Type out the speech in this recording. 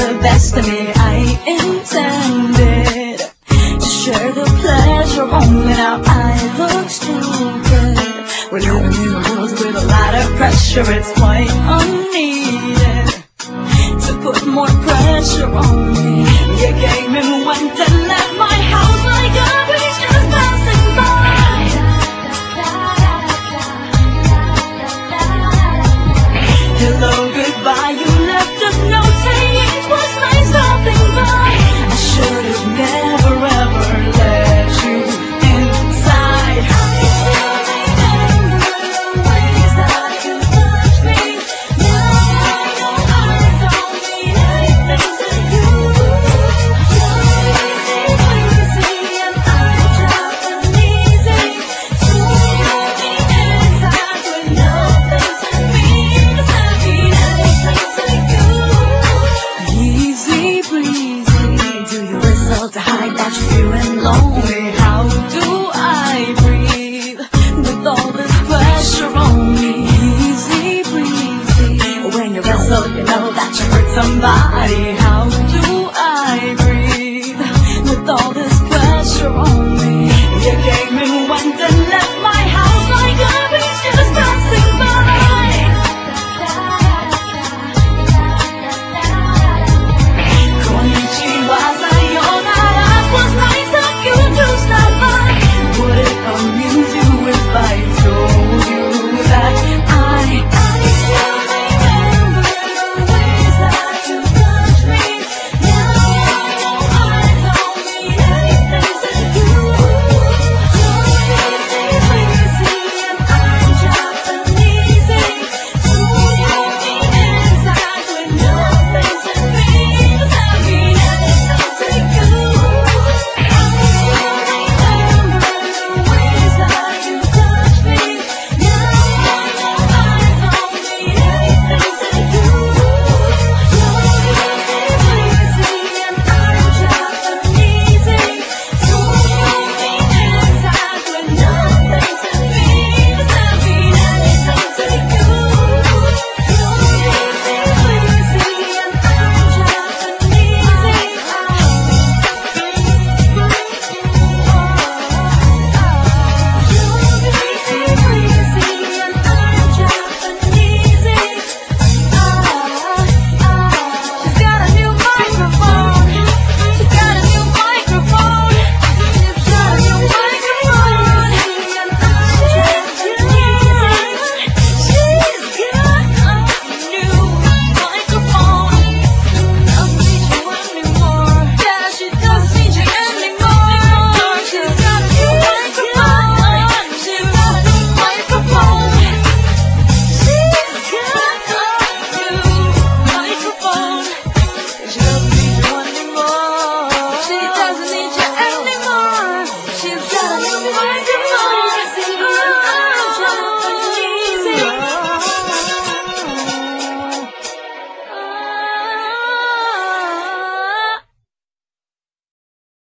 the best of me. I intended to share the pleasure only. Now I look stupid. We're living in a world with a lot of pressure. It's quite unneeded to put more pressure on me. You came and went and left my house like a breeze just passing by. Hello, goodbye, you left a note saying it was nice stopping by. I should have never ever let you inside. I still remember the ways that you touched me. Now I know I don't mean anything to you. You're easy, and I'm Japanesey. So you're the inside with nothing to me. Does that mean anything to you? Easy breezy, do you whistle to hide that you're feeling lonely? How do I breathe with all this pressure on me? Easy breezy, when you whistle you know that you hurt somebody. How